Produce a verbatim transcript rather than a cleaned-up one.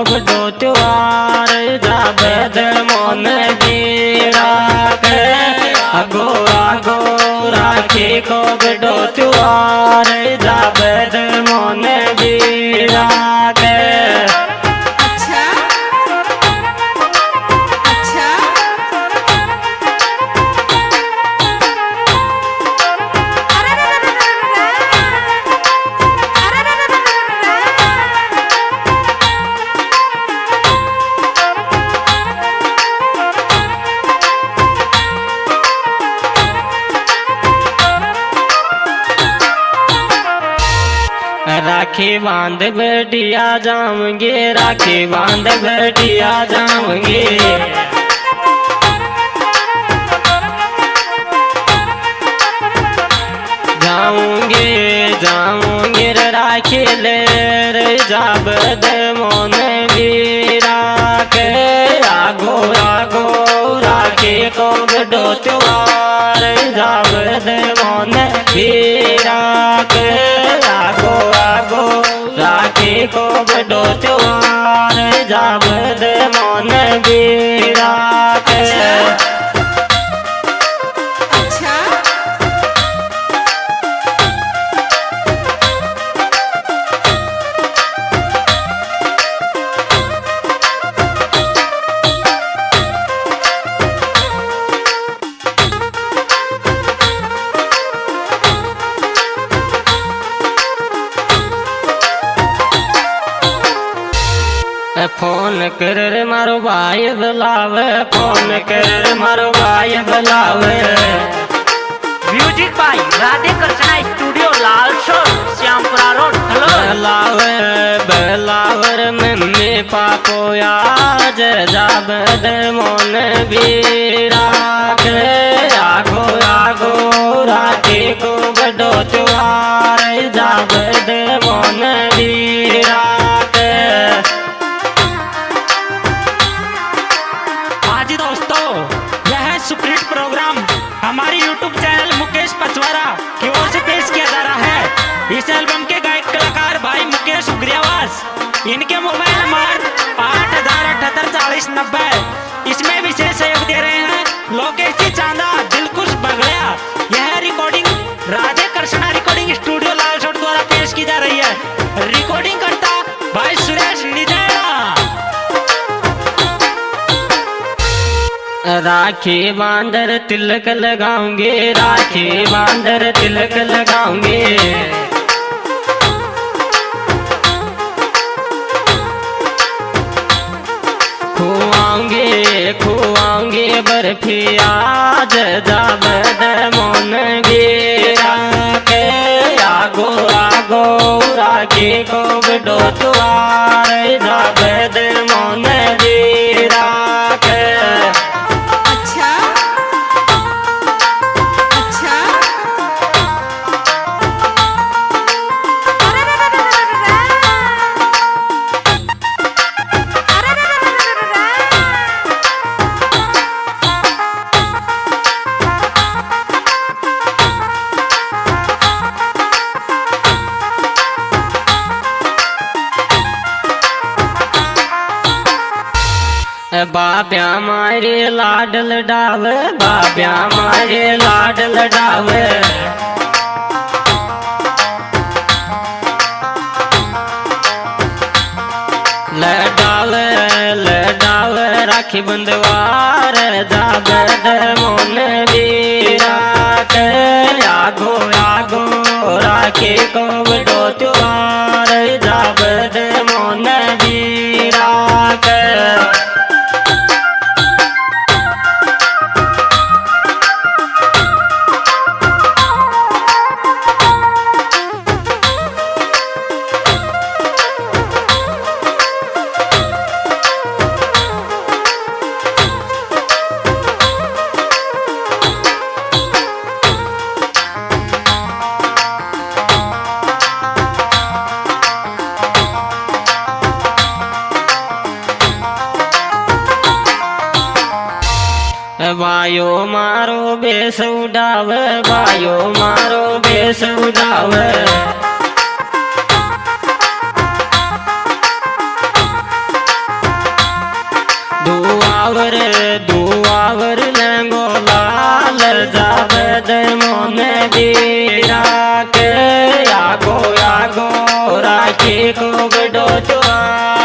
बड़ो त्योहार जाबद मोन बीरा के आगो आगो राखी को बड़ो त्योहार जाबद मोन बीरा के। राखी बांध बैठिया जाऊंगे, राखी बांध बैठिया जाऊंगे, जाऊंगे जाऊंगे राखी ले जाबद मोन बीरा के आगो आगो राखी को बड़ो त्योहार जाबद मोन बीरा के आगो आगो राखी को बड़ो त्योहार जाबद मोन बीरा के। फोन कर मारो भाई बुलावे, फोन कर मारो भाई बुलावे। Music by Radhe Krishna studio Lalsot Shyampura road बुलावे बुलावर मम्मी पापो आज जाबद मोन बीरा के आगो आगो राखी को बड़ो त्योहार जाबद मोन बीरा के। सुप्रीट प्रोग्राम हमारे यूट्यूब चैनल मुकेश पचवारा की ओर से पेश किया जा रहा है। इस एल्बम के गायक कलाकार भाई मुकेश उग्रियावास, इनके मोबाइल नंबर आठ हजार अठहत्तर चालीस नब्बे। इसमें विशेष सहयोग दे रहे हैं लोकेश जी चांदा, दिलकुश बगड़िया। यह recording Radhe Krishna recording studio Lalsot द्वारा पेश की जा रही है। रिकॉर्डिंग करता भाई सुरेश निजैड़ा। राखी बांधर तिलक लगाऊंगे, राखी बांधर तिलक लगाऊंगे, खुआऊंगे खुआऊंगे बर्फी आज जाबद मोन बीरा के आगो आगो राखी को बड़ो त्योहार जाबद मोन बीरा के। बाब्या मारे लाडल डावे, बाब्या मारे लाडल डावे, लडावे लडावे राखी बंधवार जाबद मोन बीरा के आगो आगो राखी को बड़ो त्योहार जाबद मोन बीरा के। वायो मारो बेस उड़ावे, वायो मारो बेस उड़ावे, दुआवर दुआवर लेंगो लाल जावे दे मोने बीरा के आगो आगो राखी को बड़ो जुआ